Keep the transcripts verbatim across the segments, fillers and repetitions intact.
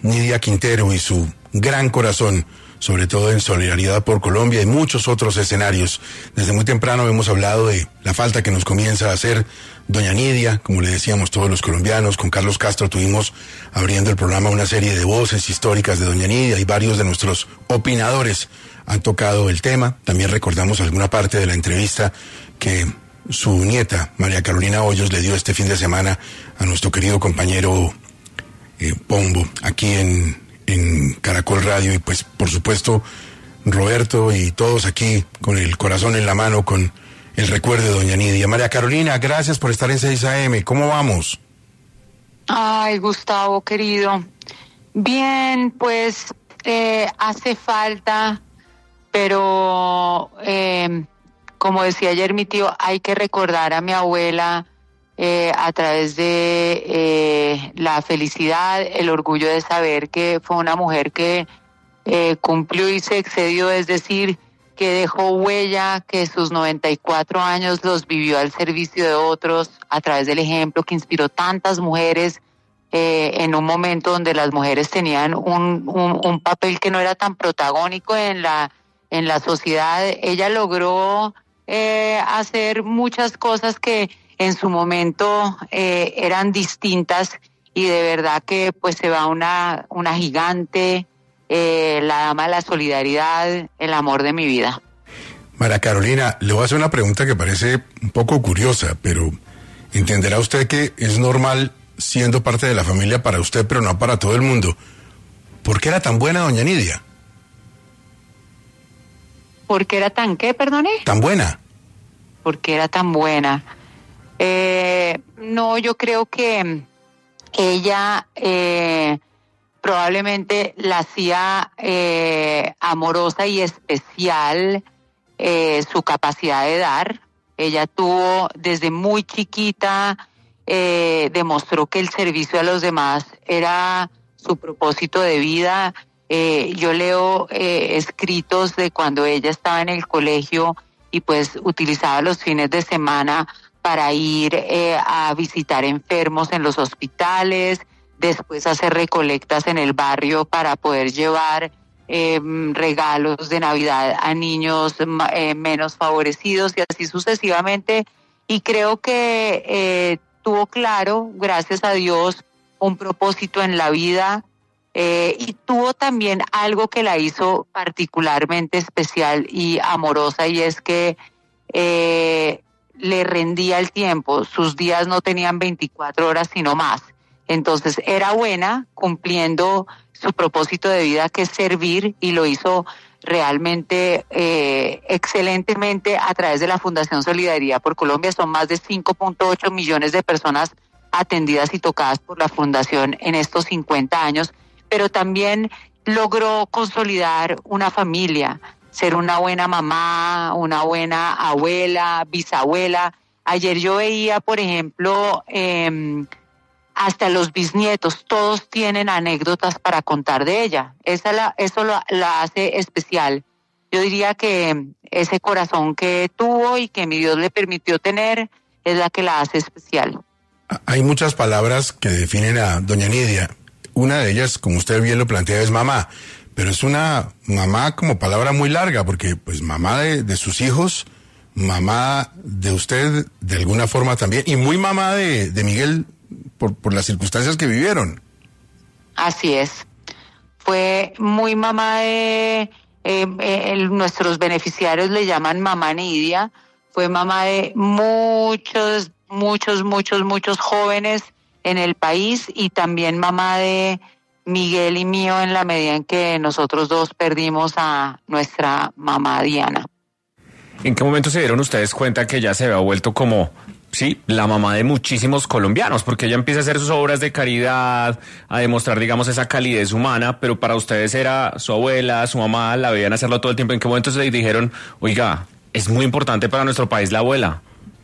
Nidia Quintero y su gran corazón, sobre todo en solidaridad por Colombia y muchos otros escenarios. Desde muy temprano hemos hablado de la falta que nos comienza a hacer doña Nidia, como le decíamos todos los colombianos. Con Carlos Castro tuvimos abriendo el programa una serie de voces históricas de doña Nidia y varios de nuestros opinadores han tocado el tema. También recordamos alguna parte de la entrevista que su nieta, María Carolina Hoyos, le dio este fin de semana a nuestro querido compañero eh, Pombo, aquí en, en Caracol Radio. Y pues, por supuesto, Roberto y todos aquí con el corazón en la mano, con el recuerdo de doña Nidia. María Carolina, gracias por estar en seis A M. ¿Cómo vamos? Ay, Gustavo, querido. Bien, pues eh, hace falta, pero eh, como decía ayer mi tío, hay que recordar a mi abuela eh, a través de eh, la felicidad, el orgullo de saber que fue una mujer que eh, cumplió y se excedió, es decir, que dejó huella, que sus noventa y cuatro años los vivió al servicio de otros a través del ejemplo, que inspiró tantas mujeres eh, en un momento donde las mujeres tenían un, un, un papel que no era tan protagónico en la, en la sociedad. Ella logró eh, hacer muchas cosas que en su momento eh, eran distintas, y de verdad que pues se va una, una gigante, Eh, la dama de la solidaridad, el amor de mi vida. María Carolina, le voy a hacer una pregunta que parece un poco curiosa, pero entenderá usted que es normal siendo parte de la familia para usted, pero no para todo el mundo. ¿Por qué era tan buena doña Nidia? ¿Por qué era tan qué, perdone? ¿Tan buena? ¿Por qué era tan buena? Eh, no, yo creo que ella eh, probablemente la hacía eh, amorosa y especial eh, su capacidad de dar. Ella tuvo desde muy chiquita, eh, demostró que el servicio a los demás era su propósito de vida. Eh, yo leo eh, escritos de cuando ella estaba en el colegio y pues utilizaba los fines de semana para ir eh, a visitar enfermos en los hospitales, después hacer recolectas en el barrio para poder llevar eh, regalos de Navidad a niños eh, menos favorecidos y así sucesivamente. Y creo que eh, tuvo claro, gracias a Dios, un propósito en la vida eh, y tuvo también algo que la hizo particularmente especial y amorosa, y es que eh, le rendía el tiempo. Sus días no tenían veinticuatro horas sino más. Entonces era buena cumpliendo su propósito de vida, que es servir, y lo hizo realmente eh, excelentemente a través de la Fundación Solidaridad por Colombia. Son más de cinco punto ocho millones de personas atendidas y tocadas por la Fundación en estos cincuenta años, pero también logró consolidar una familia, ser una buena mamá, una buena abuela, bisabuela. Ayer yo veía, por ejemplo, eh, hasta los bisnietos, todos tienen anécdotas para contar de ella. Esa la, eso la, la hace especial. Yo diría que ese corazón que tuvo y que mi Dios le permitió tener es la que la hace especial. Hay muchas palabras que definen a doña Nidia. Una de ellas, como usted bien lo plantea, es mamá. Pero es una mamá como palabra muy larga, porque pues mamá de, de sus hijos, mamá de usted de alguna forma también, y muy mamá de, de Miguel por, por las circunstancias que vivieron. Así es. Fue muy mamá de, eh, eh, el, nuestros beneficiarios le llaman mamá Nidia. Fue mamá de muchos, muchos, muchos, muchos jóvenes en el país, y también mamá de Miguel y mío, en la medida en que nosotros dos perdimos a nuestra mamá Diana. ¿En qué momento se dieron ustedes cuenta que ella se había vuelto como, sí, la mamá de muchísimos colombianos? Porque ella empieza a hacer sus obras de caridad, a demostrar, digamos, esa calidez humana, pero para ustedes era su abuela, su mamá, la veían hacerlo todo el tiempo. ¿En qué momento se dijeron, oiga, es muy importante para nuestro país la abuela?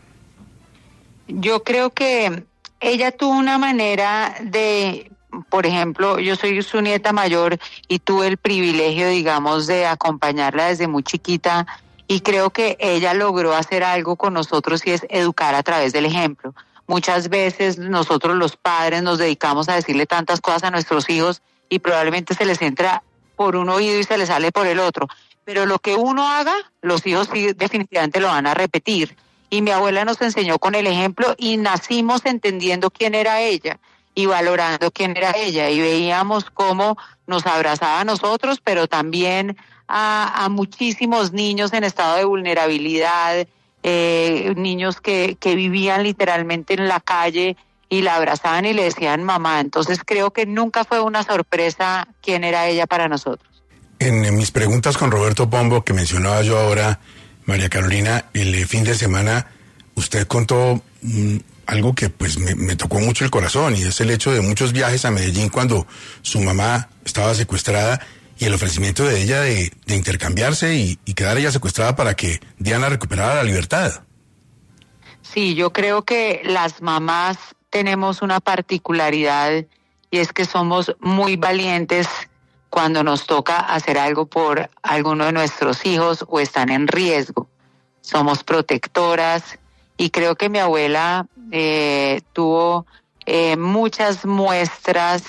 Yo creo que ella tuvo una manera de, por ejemplo, yo soy su nieta mayor y tuve el privilegio, digamos, de acompañarla desde muy chiquita, y creo que ella logró hacer algo con nosotros, y es educar a través del ejemplo. Muchas veces nosotros los padres nos dedicamos a decirle tantas cosas a nuestros hijos y probablemente se les entra por un oído y se les sale por el otro. Pero lo que uno haga, los hijos sí definitivamente lo van a repetir. Y mi abuela nos enseñó con el ejemplo y nacimos entendiendo quién era ella y valorando quién era ella. Y veíamos cómo nos abrazaba a nosotros, pero también a, a muchísimos niños en estado de vulnerabilidad, eh, niños que, que vivían literalmente en la calle y la abrazaban y le decían mamá. Entonces creo que nunca fue una sorpresa quién era ella para nosotros. En, en mis preguntas con Roberto Pombo, que mencionaba yo ahora, María Carolina, el fin de semana usted contó mmm, algo que pues me, me tocó mucho el corazón, y es el hecho de muchos viajes a Medellín cuando su mamá estaba secuestrada y el ofrecimiento de ella de, de intercambiarse y, y quedar ella secuestrada para que Diana recuperara la libertad. Sí, yo creo que las mamás tenemos una particularidad y es que somos muy valientes cuando nos toca hacer algo por alguno de nuestros hijos o están en riesgo. Somos protectoras y creo que mi abuela eh, tuvo eh, muchas muestras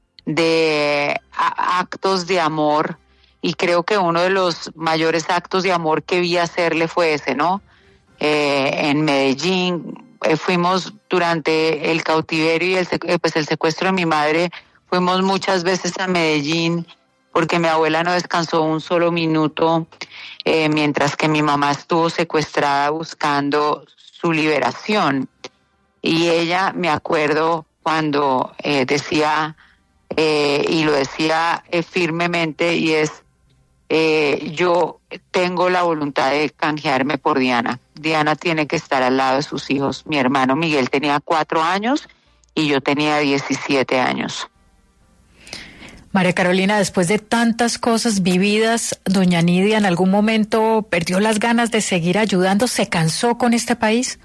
de a, actos de amor, y creo que uno de los mayores actos de amor que vi hacerle fue ese, ¿no? Eh, en Medellín eh, fuimos durante el cautiverio y el, eh, pues el secuestro de mi madre. Fuimos muchas veces a Medellín porque mi abuela no descansó un solo minuto, eh, mientras que mi mamá estuvo secuestrada buscando su liberación. Y ella, me acuerdo cuando eh, decía, eh, y lo decía eh, firmemente, y es, eh, yo tengo la voluntad de canjearme por Diana. Diana tiene que estar al lado de sus hijos. Mi hermano Miguel tenía cuatro años y yo tenía diecisiete años. María Carolina, después de tantas cosas vividas, doña Nidia, ¿en algún momento perdió las ganas de seguir ayudando? ¿Se cansó con este país?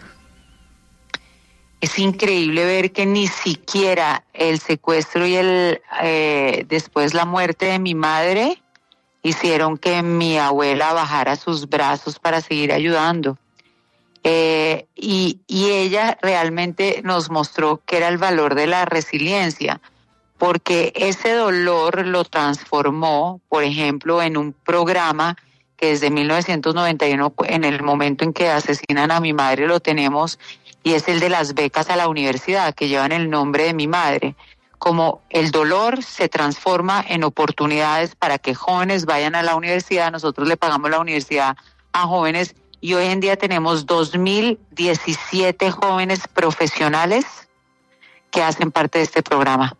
Es increíble ver que ni siquiera el secuestro y el eh, después la muerte de mi madre hicieron que mi abuela bajara sus brazos para seguir ayudando. Eh, y, y ella realmente nos mostró que era el valor de la resiliencia, porque ese dolor lo transformó, por ejemplo, en un programa que desde mil novecientos noventa y uno, en el momento en que asesinan a mi madre, lo tenemos, y es el de las becas a la universidad, que llevan el nombre de mi madre. Como el dolor se transforma en oportunidades para que jóvenes vayan a la universidad, nosotros le pagamos la universidad a jóvenes, y hoy en día tenemos dos mil diecisiete jóvenes profesionales que hacen parte de este programa.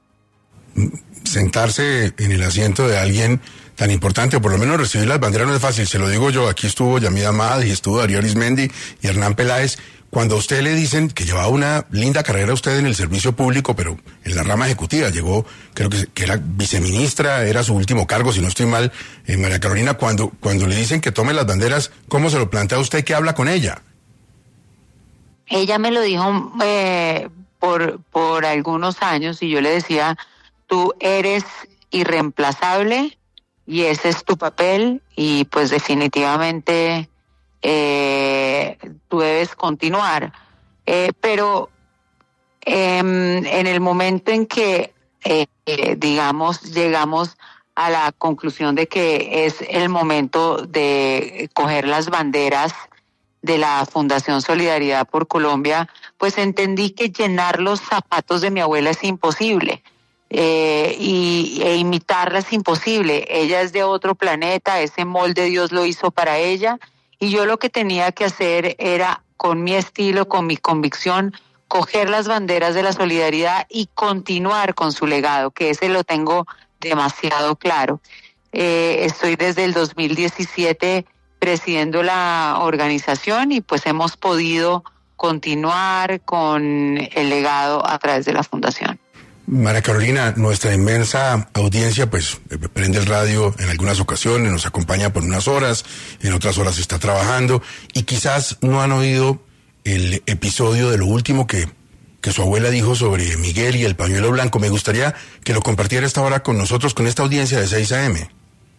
Sentarse en el asiento de alguien tan importante, o por lo menos recibir las banderas, no es fácil, se lo digo yo. Aquí estuvo Yamida Ahmad y estuvo Darío Arizmendi y Hernán Peláez. Cuando a usted le dicen que llevaba una linda carrera usted en el servicio público, pero en la rama ejecutiva, llegó, creo que, que era viceministra, era su último cargo, si no estoy mal, eh, María Carolina, cuando, cuando le dicen que tome las banderas, ¿cómo se lo plantea usted que habla con ella? Ella me lo dijo eh, por, por algunos años, y yo le decía, tú eres irreemplazable y ese es tu papel, y pues definitivamente eh, tú debes continuar. Eh, pero eh, en el momento en que, eh, eh, digamos, llegamos a la conclusión de que es el momento de coger las banderas de la Fundación Solidaridad por Colombia, pues entendí que llenar los zapatos de mi abuela es imposible. Eh, y e imitarla es imposible. Ella es de otro planeta, ese molde Dios lo hizo para ella, y yo lo que tenía que hacer era, con mi estilo, con mi convicción, coger las banderas de la solidaridad y continuar con su legado, que ese lo tengo demasiado claro. Eh, estoy desde el dos mil diecisiete presidiendo la organización y pues hemos podido continuar con el legado a través de la fundación. María Carolina, nuestra inmensa audiencia pues prende el radio en algunas ocasiones, nos acompaña por unas horas, en otras horas está trabajando, y quizás no han oído el episodio de lo último que, que su abuela dijo sobre Miguel y el pañuelo blanco. Me gustaría que lo compartiera esta hora con nosotros, con esta audiencia de seis a eme.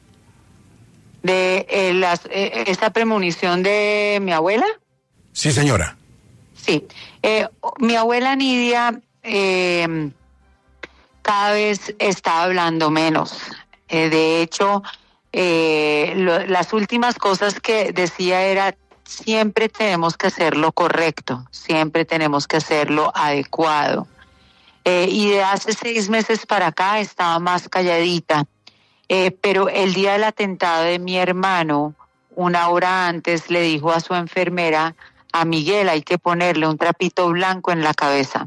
¿De eh, las, eh, esta premonición de mi abuela? Sí, señora. Sí. Eh, mi abuela Nidia... Eh, cada vez está hablando menos. Eh, de hecho, eh, lo, las últimas cosas que decía era: siempre tenemos que hacer lo correcto, siempre tenemos que hacer lo adecuado. Eh, y de hace seis meses para acá estaba más calladita. Eh, pero el día del atentado de mi hermano, una hora antes, le dijo a su enfermera: a Miguel hay que ponerle un trapito blanco en la cabeza.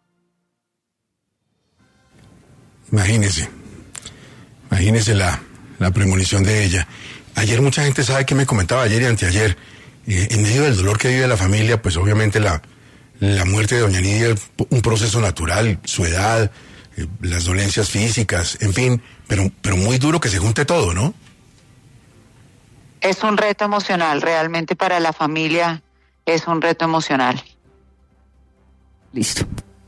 Imagínese, imagínese la, la premonición de ella. Ayer mucha gente sabe que me comentaba, ayer y anteayer, eh, en medio del dolor que vive la familia, pues obviamente la, la muerte de doña Nidia es un proceso natural, su edad, eh, las dolencias físicas, en fin, pero, pero muy duro que se junte todo, ¿no? Es un reto emocional, realmente para la familia es un reto emocional. Listo.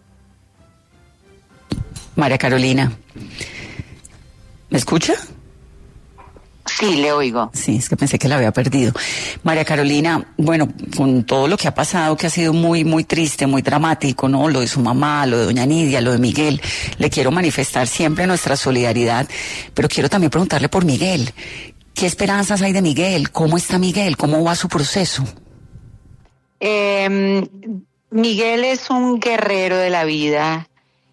María Carolina, ¿me escucha? Sí, le oigo. Sí, es que pensé que la había perdido. María Carolina, bueno, con todo lo que ha pasado, que ha sido muy, muy triste, muy dramático, ¿no? Lo de su mamá, lo de doña Nidia, lo de Miguel, le quiero manifestar siempre nuestra solidaridad, pero quiero también preguntarle por Miguel. ¿Qué esperanzas hay de Miguel? ¿Cómo está Miguel? ¿Cómo va su proceso? Eh, Miguel es un guerrero de la vida.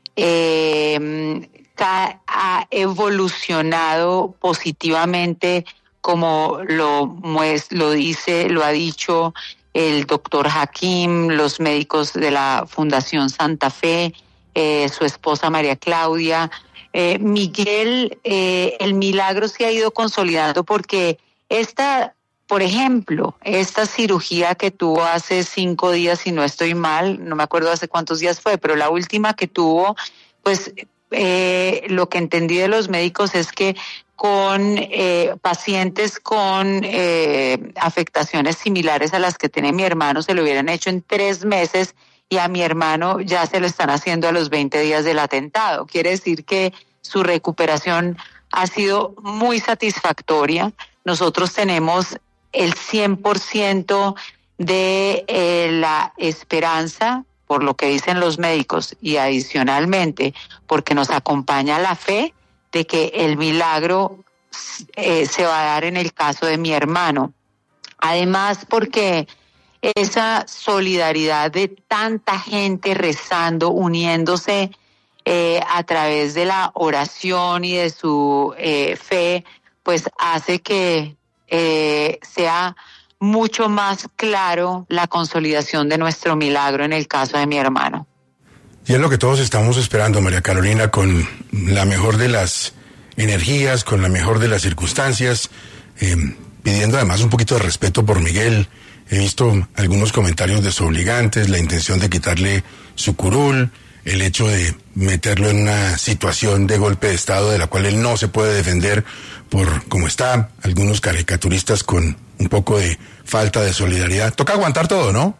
Eh, ha evolucionado positivamente, como lo, muest- lo dice, lo ha dicho el doctor Hakim, los médicos de la Fundación Santa Fe, eh, su esposa María Claudia. Eh, Miguel, eh, el milagro se ha ido consolidando porque esta, por ejemplo, esta cirugía que tuvo hace cinco días, si no estoy mal, no me acuerdo hace cuántos días fue, pero la última que tuvo, pues eh, lo que entendí de los médicos es que con eh, pacientes con eh, afectaciones similares a las que tiene mi hermano se lo hubieran hecho en tres meses y a mi hermano ya se lo están haciendo a los veinte días del atentado. Quiere decir que su recuperación ha sido muy satisfactoria. Nosotros tenemos el cien por ciento de eh, la esperanza, por lo que dicen los médicos, y adicionalmente porque nos acompaña la fe de que el milagro eh, se va a dar en el caso de mi hermano. Además, porque esa solidaridad de tanta gente rezando, uniéndose eh, a través de la oración y de su eh, fe, pues hace que eh, sea mucho más claro la consolidación de nuestro milagro en el caso de mi hermano. Y es lo que todos estamos esperando, María Carolina, con la mejor de las energías, con la mejor de las circunstancias, eh, pidiendo además un poquito de respeto por Miguel. He visto algunos comentarios desobligantes, la intención de quitarle su curul, el hecho de meterlo en una situación de golpe de Estado de la cual él no se puede defender por cómo está, algunos caricaturistas con un poco de falta de solidaridad. Toca aguantar todo, ¿no?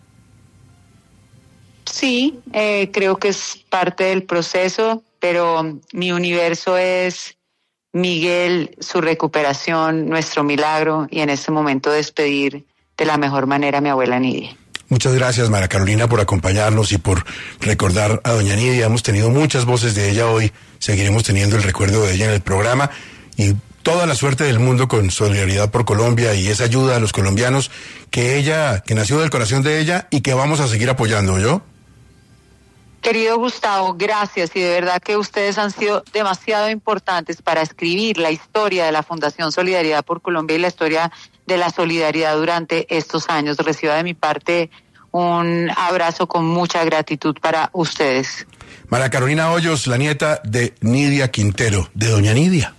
Sí, eh, creo que es parte del proceso, pero mi universo es Miguel, su recuperación, nuestro milagro, y en este momento despedir de la mejor manera a mi abuela Nidia. Muchas gracias, María Carolina, por acompañarnos y por recordar a doña Nidia. Hemos tenido muchas voces de ella hoy, seguiremos teniendo el recuerdo de ella en el programa, y toda la suerte del mundo con Solidaridad por Colombia y esa ayuda a los colombianos que ella, que nació del corazón de ella y que vamos a seguir apoyando, ¿yo? Querido Gustavo, gracias, y de verdad que ustedes han sido demasiado importantes para escribir la historia de la Fundación Solidaridad por Colombia y la historia de la solidaridad durante estos años. Reciba de mi parte un abrazo con mucha gratitud para ustedes. María Carolina Hoyos, la nieta de Nidia Quintero, de doña Nidia.